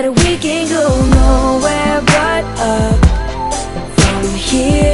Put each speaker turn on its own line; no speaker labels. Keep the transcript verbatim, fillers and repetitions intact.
that we can go nowhere but up from here.